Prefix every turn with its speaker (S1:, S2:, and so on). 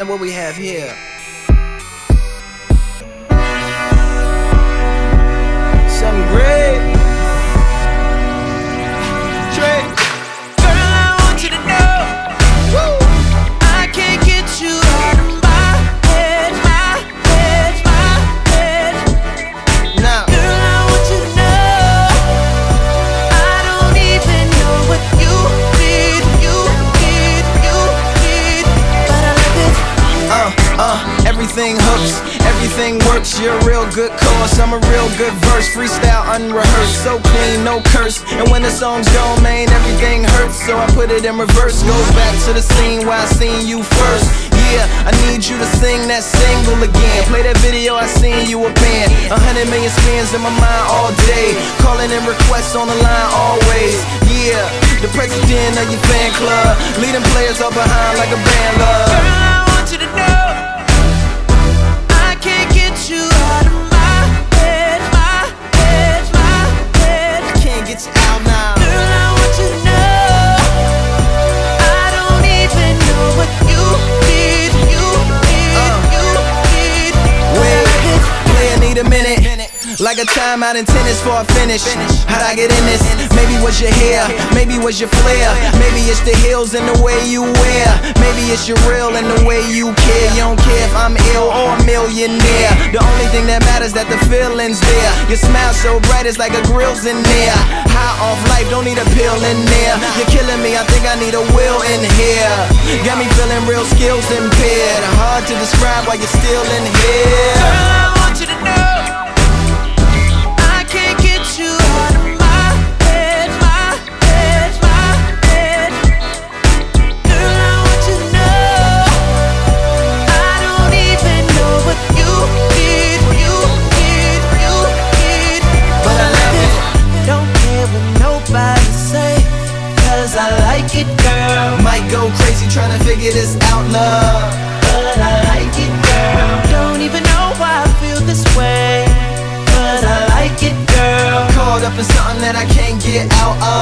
S1: And what we have here. Something great. Drake. Girl, I want you to know, woo, I can't get you out of my head, my head, my head. Now, girl, I want you to know, I don't even know what you need, but I love it. Everything hooks, everything works. You're a real good cause, I'm a real good verse. Freestyle unrehearsed, so clean, no curse. And when the songs go, man, everything hurts. So I put it in reverse, goes back to the scene where I seen you first. Yeah, I need you to sing that single again. Play that video, I seen you up in 100 million spins in my mind all day. Calling in requests on the line always. Yeah, the president of your fan club, leading players all behind like a band love. Girl, I want you to know, I can't get you out of my head, my head, my head. I can't get you out now. Girl, I want you to know, I don't even know what you need, Wait, need a minute. Like a timeout in tennis for a finish. How'd I get in this? Maybe was your hair, maybe was your flair. Maybe it's the heels and the way you wear. Maybe it's your real and the way you care. You don't care if I'm ill or a millionaire. The only thing that matters that the feeling's there. Your smile so bright it's like a grill's in there. High off life, don't need a pill in there. You're killing me, I think I need a will in here. Got me feeling real skills impaired. Hard to describe while you're still in here. Girl, I want you to know, go crazy trying to figure this out, love, but I like it, girl. Don't even know why I feel this way, but I like it, girl. Caught up in something that I can't get out of.